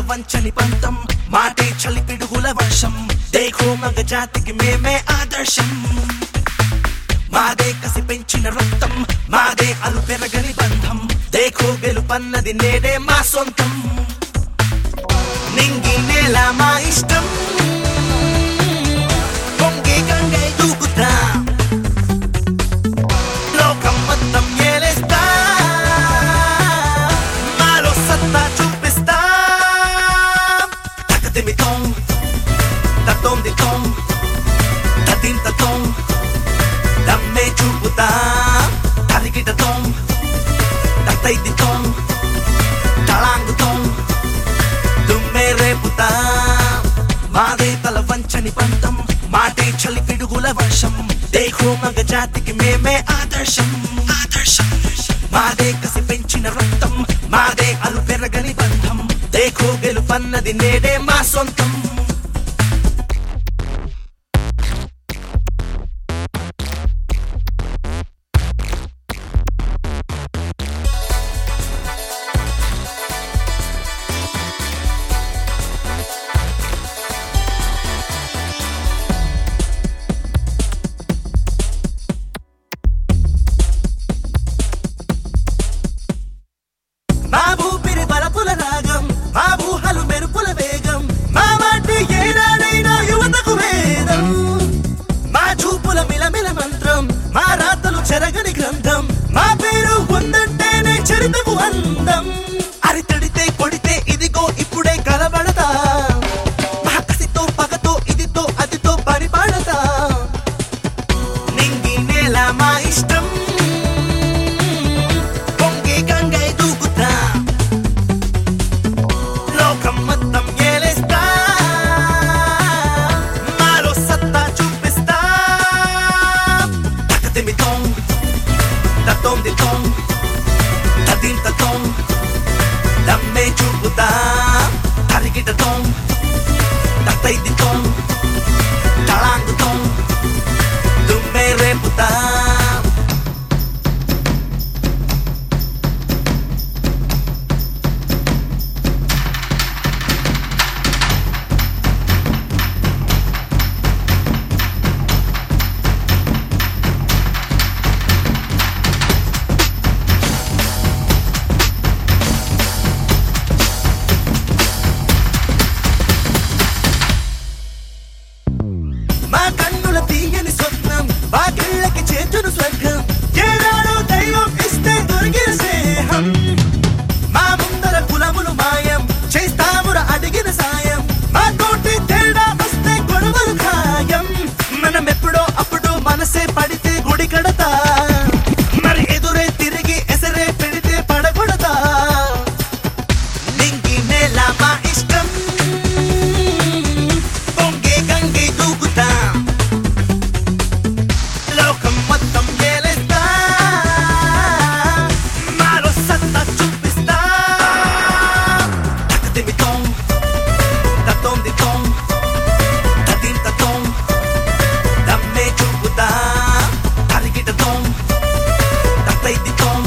వంచని పంతం మాటే చలి పిడుగుల వర్షం దేఖో మగ జాతికి మేమే ఆదర్శం మాదే కసి పెంచిన రక్తం మాదే అలు పెరగని బంధం దేఖో గెలుపన్నది నేడే మా సొంతం నింగి నేల మా ఇష్టం పొంగే గంగై దూకుతా లోకం మొత్తం ఏలేస్తా మాలో సత్తా చూపిస్తా తకతిమితం తతోం దితం తతిం తతోం దమ్మే చూపుతా తరిగిటతం తతై దితం తళాంగుతం దుమ్మే రేపుతా మాదే తల వంచని పంతం మాటే చలి పిడుగుల వర్షం దేఖో మగ జాతికి మేమే ఆదర్శం ఆదర్శం మాదే కసి పెంచిన రక్తం మాదే అలు పెరగని బంధం దేఖో గెలుపన్నది నేడే మా సొంతం మా ఊపిరి బలపుల రాగం మా ఊహలు మెరుపుల వేగం మా వాటి ఏనాడైనా యువతకు వేదం మా చూపుల మిలమిల మంత్రం మా రాతలు చెరగని గ్రంథం మా పేరు ఉందంటేనే చరితకు అందం అరితడితే కొడితే ఇదిగో ఇప్పుడే కలబడతా మా కసితో పగతో ఇదితో అదితో పరిపాడతా నింగి నేల మా ఇష్టం పొంగే గంగై దూకుతా లోకం మొత్తం ఏలేస్తా మాలో సత్తా చూపిస్తా తకతిమితం తతోం దితం తతిం తతోం దమ్మే చూపుతా తరిగిటతం తతై దితం తళాంగుతం దుమ్మే రేపుతా మా కన్నుల తీయని స్వప్నం మా కళ్ళకి చేతును స్వర్గం ఏనాడో దైవం ఇస్తే దొరికిన స్నేహం మా ముందర కులములు మాయం చేస్తాముర అడిగిన సాయం మా తోటి తేడా వస్తే గొడవలు ఖాయం మనం ఎప్పుడో అప్పుడు మనసే పడితే గుడి కడతా మరి ఎదురే తిరిగి ఎసరే పెడితే పడగొడతా నింగి నేల మా ఇష్టం పొంగే గంగై దూకుతా లోకం మొత్తం ఏలేస్తా మాలో సత్తా చూపిస్తా తకతిమితం తతోం దితం తతిం తతోం దమ్మే చూపుతా తరిగిటతం తతై దితం